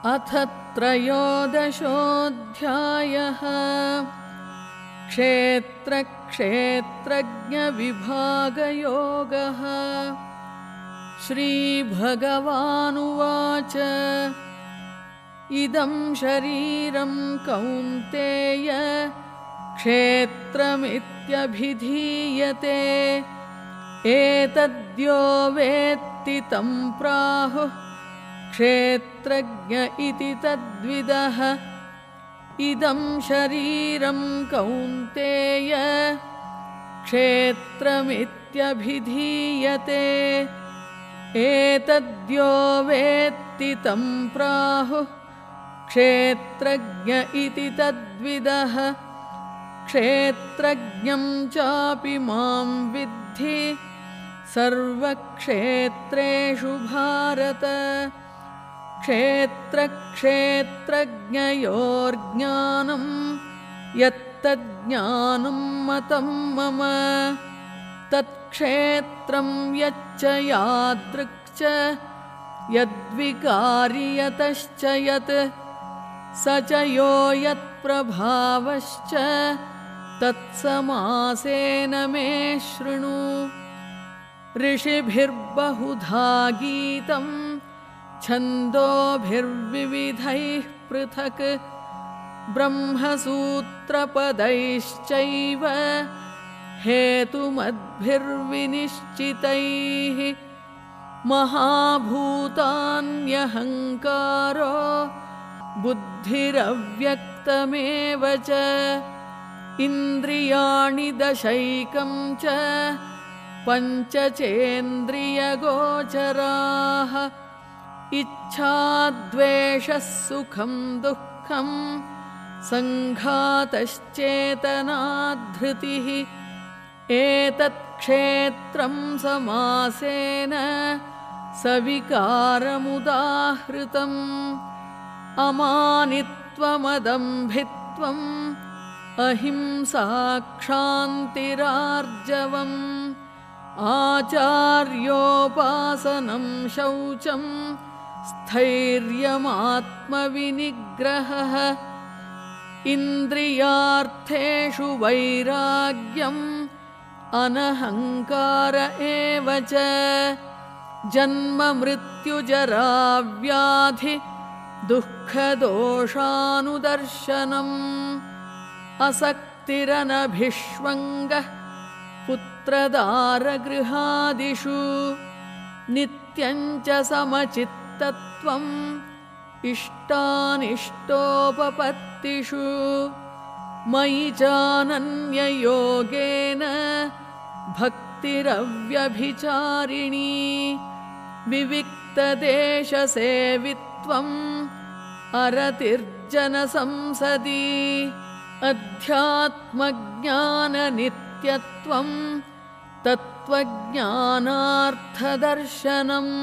अथ त्रयोदशोऽध्यायः। क्षेत्रक्षेत्रज्ञविभागयोगः। श्रीभगवानुवाच इदं शरीरं कौन्तेय क्षेत्रमित्यभिधीयते। एतद्यो वेत्ति तं प्राहुः क्षेत्रज्ञ इति तद्विदः। इदं शरीरं कौन्तेय क्षेत्रमित्यभिधीयते। एतद्यो वेत्ति तं प्राहुः क्षेत्रज्ञ इति तद्विदः। क्षेत्रज्ञं चापि मां विद्धि सर्वक्षेत्रेषु भारत। क्षेत्रक्षेत्रज्ञयोर्ज्ञानं यत्तज्ज्ञानं मतं मम। तत्क्षेत्रं यच्च यादृक् च यद्विकारि यतश्च यत् स च यो यत्प्रभावश्च तत्समासेन मे शृणु। ऋषिभिर्बहुधा गीतं छन्दोभिर्विविधैः पृथक्। ब्रह्मसूत्रपदैश्चैव हेतुमद्भिर्विनिश्चितैः। महाभूतान्यहङ्कारो बुद्धिरव्यक्तमेव च। इन्द्रियाणि दशैकं च पञ्चचेन्द्रियगोचराः। इच्छाद्वेषः सुखं दुःखं सङ्घातश्चेतना एतत्क्षेत्रं समासेन सविकारमुदाहृतम्। अमानित्वमदम्भित्वम् अहिंसा क्षान्तिरार्जवम्। आचार्योपासनं शौचं स्थैर्यमात्मविनिग्रहः। इन्द्रियार्थेषु वैराग्यम् अनहङ्कार एव च। जन्ममृत्युजराव्याधि दुःखदोषानुदर्शनम्। असक्तिरनभिष्वङ्गः पुत्रदारगृहादिषु। नित्यं च समचित्तत्वम् इष्टानिष्टोपपत्तिषु। मयि चानन्ययोगेन भक्तिरव्यभिचारिणी। विविक्तदेशसेवित्वम् अरतिर्जनसंसदि। अध्यात्मज्ञाननित्यत्वम् तत्त्वज्ञानार्थदर्शनम्।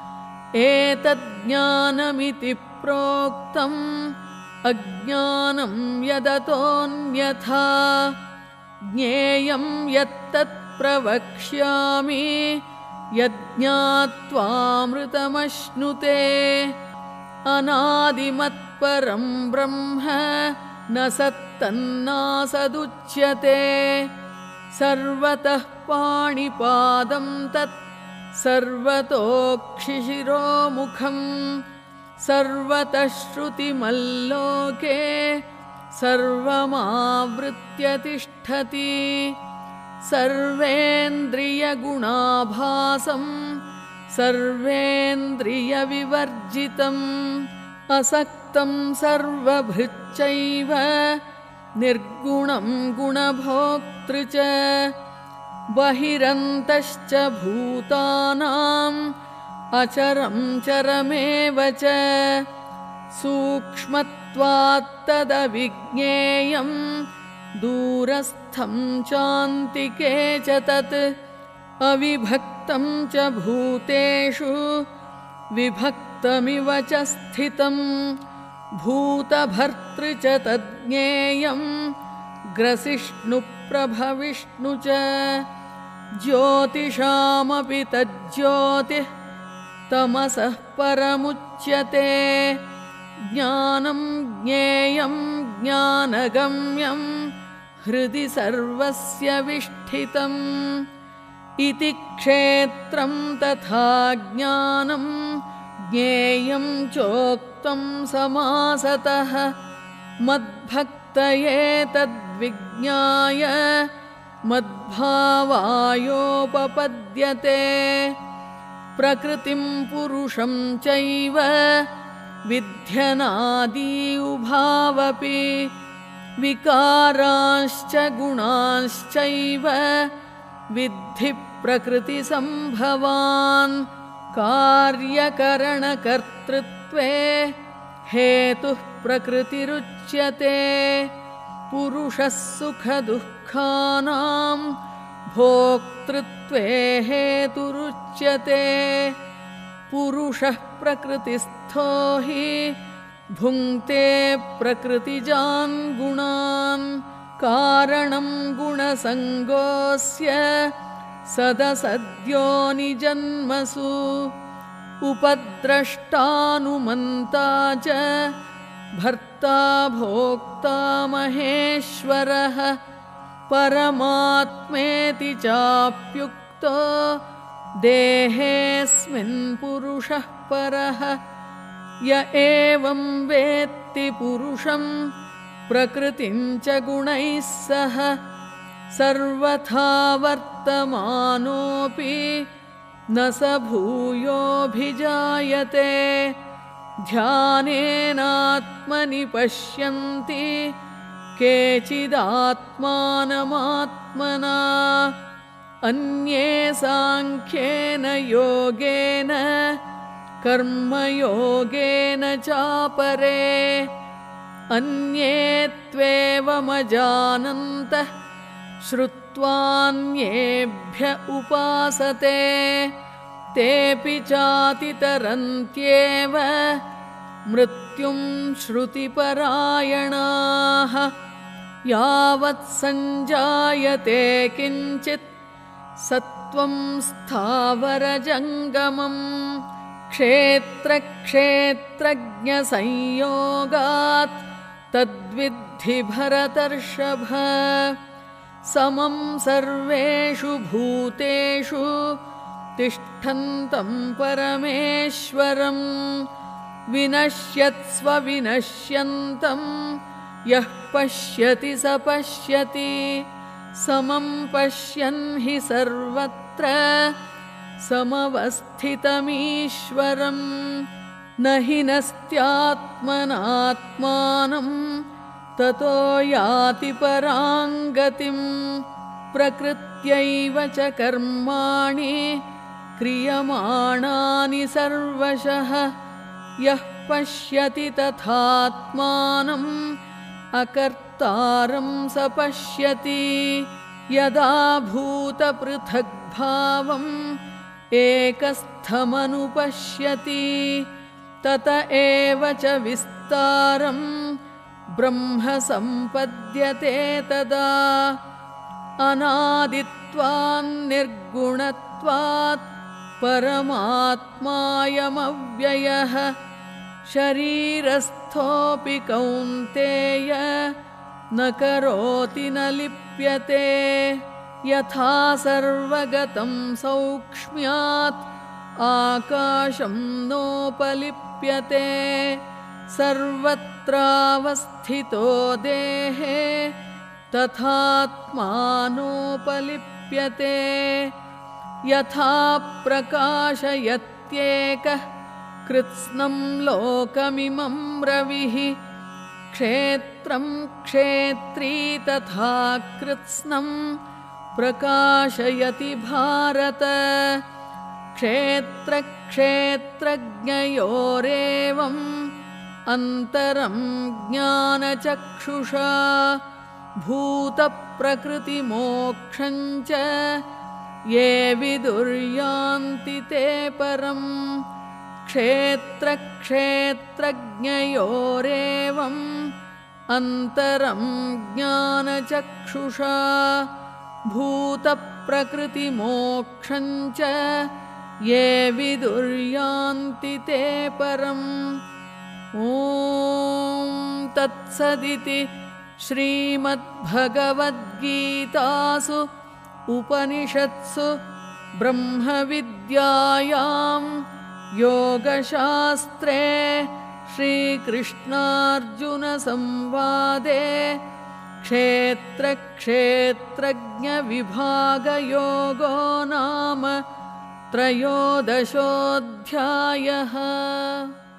एतज्ज्ञानमिति प्रोक्तम् अज्ञानं यदतोऽन्यथा। ज्ञेयं यत्तत् प्रवक्ष्यामि यज्ञात्वामृतमश्नुते। अनादिमत्परं ब्रह्म न सत्तन्नासदुच्यते। सर्वतः पाणिपादं तत् सर्वतोक्षिशिरोमुखम्। सर्वतः श्रुतिमल्लोके सर्वमावृत्य तिष्ठति। सर्वेन्द्रियगुणाभासं सर्वेन्द्रियविवर्जितम्। असक्तं सर्वभृच्चैव निर्गुणं गुणभोक्तृ च। बहिरन्तश्च भूतानाम् अचरं चरमेव च। सूक्ष्मत्वात्तदविज्ञेयं दूरस्थं चान्तिके च तत्। अविभक्तं च भूतेषु विभक्तमिव च स्थितम्। भूतभर्तृ च तज्ज्ञेयं ग्रसिष्णुप्रभविष्णु च। ज्योतिषामपि तज्ज्योतिः तमसः परमुच्यते। ज्ञानं ज्ञेयं ज्ञानगम्यं हृदि सर्वस्य विष्ठितम् इति क्षेत्रं तथा ज्ञानं ज्ञेयं चोक्तं समासतः मद्भक्तये तद्विज्ञाय मद्भावायोपपद्यते प्रकृतिं पुरुषं चैव विध्यनादि उभावपि विकाराश्च गुणाश्चैव विद्धि प्रकृतिसम्भवान् कार्यकरणकर्तृत्वे हेतुः प्रकृतिरुच्यते पुरुषः सुखदुःखानां भोक्तृत्वे हेतुरुच्यते पुरुषः प्रकृतिस्थो हि भुङ्क्ते प्रकृतिजान् गुणान् कारणं गुणसङ्गोऽस्य सदसद्योनिजन्मसु उपद्रष्टानुमन्ता च भर्ता भोक्ता महेश्वरः परमात्मेति चाप्युक्तो देहेऽस्मिन् पुरुषः परः य एवं वेत्ति पुरुषं प्रकृतिं च गुणैः सह सर्वथा वर्तमानोऽपि न स भूयोऽभिजायते ध्यानेनात्मनि पश्यन्ति केचिदात्मानमात्मना अन्ये साङ्ख्येन योगेन कर्मयोगेन चापरे अन्ये त्वेवमजानन्तः श्रुत्वान्येभ्य उपासते तेऽपि चातितरन्त्येव मृत्युं श्रुतिपरायणाः यावत् सञ्जायते किञ्चित् सत्त्वं स्थावरजङ्गमम् क्षेत्रक्षेत्रज्ञसंयोगात् तद्विद्धि भरतर्षभ समं सर्वेषु भूतेषु तिष्ठन्तं परमेश्वरं विनश्यत्स्व विनश्यन्तं यः पश्यति स पश्यति समं पश्यन् हि सर्वत्र समवस्थितमीश्वरं न हि नस्त्यात्मनात्मानं ततो याति परां गतिं प्रकृत्यैव च कर्माणि क्रियमाणानि सर्वशः यः पश्यति तथात्मानम् अकर्तारं स पश्यति यदा भूतपृथग्भावम् एकस्थमनुपश्यति तत एव च विस्तारं ब्रह्म सम्पद्यते तदा अनादित्वान्निर्गुणत्वात् परमात्मायमव्ययः शरीरस्थोऽपि कौन्तेय न करोति न लिप्यते यथा सर्वगतं सौक्ष्म्यात् आकाशं नोपलिप्यते सर्वत्रावस्थितो देहे तथात्मानोपलिप्यते यथा प्रकाशयत्येकः कृत्स्नं लोकमिमं रविः क्षेत्रं क्षेत्री तथा कृत्स्नं प्रकाशयति भारत क्षेत्रक्षेत्रज्ञयोरेवम् अन्तरं ज्ञानचक्षुषा भूतप्रकृतिमोक्षं च ये विदुर्यान्ति ते परम् क्षेत्रक्षेत्रज्ञयोरेवम् अन्तरं ज्ञानचक्षुषा भूतप्रकृतिमोक्षं च ये विदुर्यान्ति ते परम् ॐ तत्सदिति श्रीमद्भगवद्गीतासु उपनिषत्सु ब्रह्मविद्यायां योगशास्त्रे श्रीकृष्णार्जुनसंवादे क्षेत्रक्षेत्रज्ञविभागयोगो नाम 13 अध्यायः।